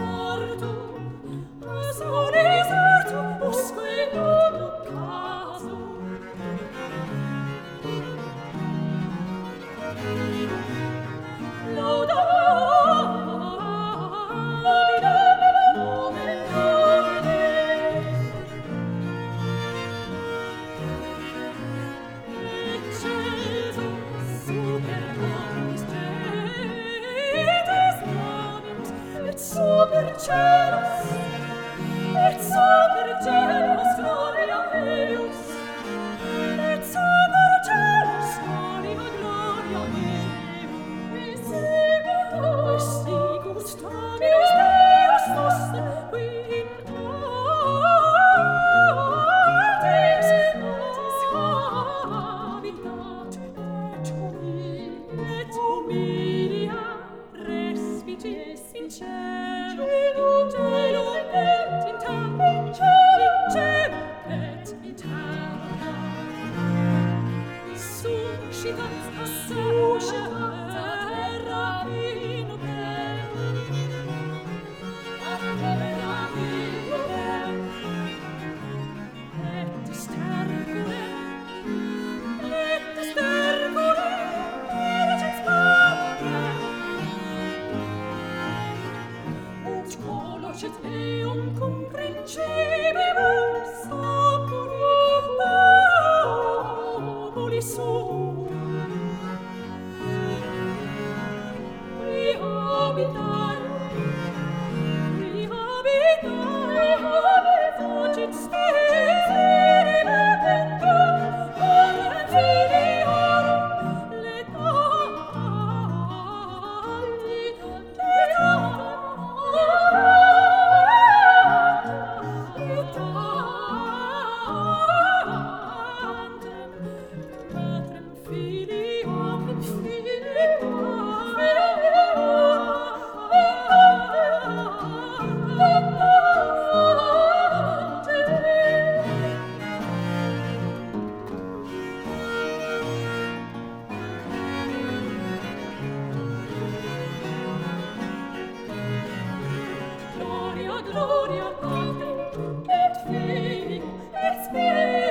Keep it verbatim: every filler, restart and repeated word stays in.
Super celos, et super celos, gloria Deus, et super celos, gloria, gloria Deus, et sigut, sigut Dominus Deus noster, qui in artis habitat, et humili, et humilia respices in cielo, in cielo et in terra, in cielo et in terra. Suscitat a terra in opera, a terra in opera, et stercore, et stercore, ergit spare, ut colocet eum cum principibus populis suum. Qui habitar, qui habitar, fugit spiritum et filiorum Gloria, gloria, Patri, et Filii, et Spiritus